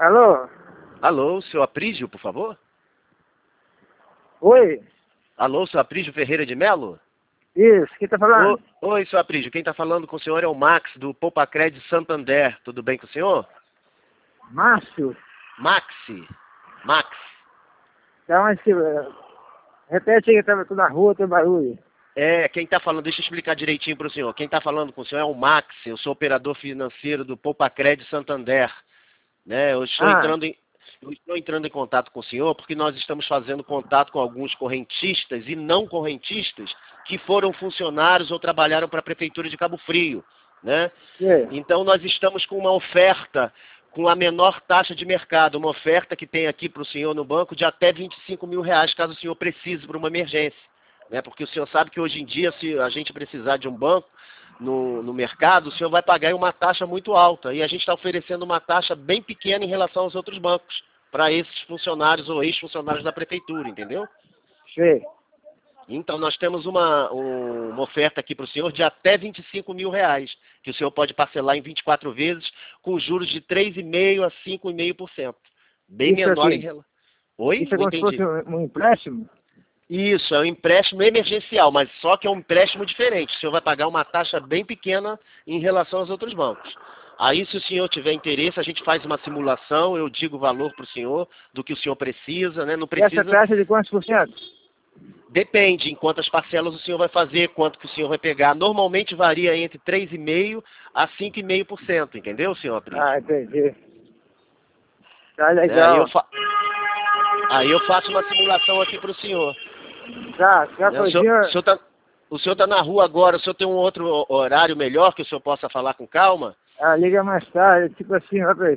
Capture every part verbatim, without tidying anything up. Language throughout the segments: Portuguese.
Alô? Alô, seu Aprígio, por favor? Oi? Alô, seu Aprígio Ferreira de Melo? Isso, quem tá falando? Ô, oi, seu Aprígio, quem está falando com o senhor é o Max, do Poupacred Santander. Tudo bem com o senhor? Márcio? Maxi. Max. Dá uma... Repete aí que eu tô na rua, tem barulho. É, quem está falando, deixa eu explicar direitinho para o senhor. Quem está falando com o senhor é o Max, eu sou operador financeiro do Poupacred Santander. Né? Eu estou Ah, entrando em, eu estou entrando em contato com o senhor porque nós estamos fazendo contato com alguns correntistas e não correntistas que foram funcionários ou trabalharam para a Prefeitura de Cabo Frio. Né? é. Então nós estamos com uma oferta com a menor taxa de mercado, uma oferta que tem aqui para o senhor no banco de até vinte e cinco mil reais, caso o senhor precise para uma emergência. Né? Porque o senhor sabe que hoje em dia, se a gente precisar de um banco no, no mercado, o senhor vai pagar uma taxa muito alta. E a gente está oferecendo uma taxa bem pequena em relação aos outros bancos, para esses funcionários ou ex-funcionários da prefeitura, entendeu? Sei. Então nós temos uma, um- uma oferta aqui para o senhor de até vinte e cinco mil reais, que o senhor pode parcelar em vinte e quatro vezes, com juros de três vírgula cinco por cento a cinco vírgula cinco por cento. Bem Isso menor em aqui. relação... Oi? Isso é Não como se fosse entendi. um, um empréstimo? Isso, é um empréstimo emergencial, mas só que é um empréstimo diferente. O senhor vai pagar uma taxa bem pequena em relação aos outros bancos. Aí, se o senhor tiver interesse, a gente faz uma simulação, eu digo o valor para o senhor, do que o senhor precisa, né? Não E essa precisa... taxa de quantos por cento? Depende em quantas parcelas o senhor vai fazer, quanto que o senhor vai pegar. Normalmente varia entre três vírgula cinco por cento a cinco vírgula cinco por cento, entendeu, senhor Aprígio? Ah, entendi. Tá Né? Aí, eu legal. fa... Aí eu faço uma simulação aqui para o senhor. Tá, já Né? O senhor podia... o senhor tá... o senhor tá na rua agora, o senhor tem um outro horário melhor que o senhor possa falar com calma? Ah, liga mais tarde, tipo assim, lá para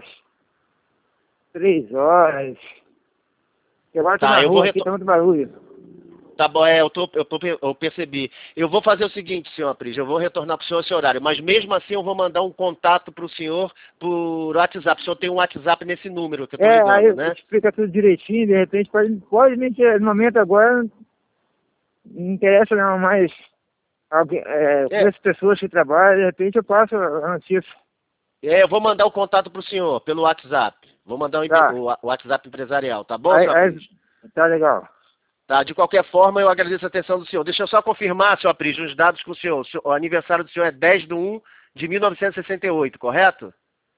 três horas. Porque agora eu tô Tá, na eu vou rua aqui, retornar. tá muito barulho. Tá bom, é, eu, tô, eu, tô, eu percebi. Eu vou fazer o seguinte, senhor Aprígio, eu vou retornar para o senhor esse horário, mas mesmo assim eu vou mandar um contato para o senhor por WhatsApp. O senhor tem um WhatsApp nesse número que eu estou É, aí ligando, né? explica tudo direitinho, de repente pode, pode me ter, no momento agora, não interessa não, mas alguém, é, É, conheço pessoas que trabalham, de repente eu passo a notícia. é, eu vou mandar o contato para o senhor pelo WhatsApp. Vou mandar o, empre- Tá, o wa- o WhatsApp empresarial, tá bom, aí, senhor aí Aprígio? tá legal. Tá, de qualquer forma, eu agradeço a atenção do senhor. Deixa eu só confirmar, senhor Aprígio, os dados com o senhor. O, senhor- o aniversário do senhor é dez de um de mil novecentos e sessenta e oito, correto?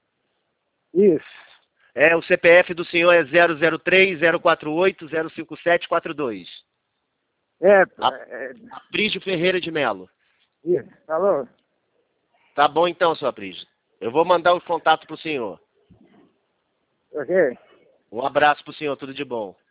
Isso. É, o C P F do senhor é zero zero três zero quatro oito zero cinco sete quatro dois. É, A- é, Aprígio Ferreira de Melo. isso, falou? Tá bom então, senhor Aprígio. Eu vou mandar o contato pro senhor. Ok? Um abraço pro senhor, tudo de bom.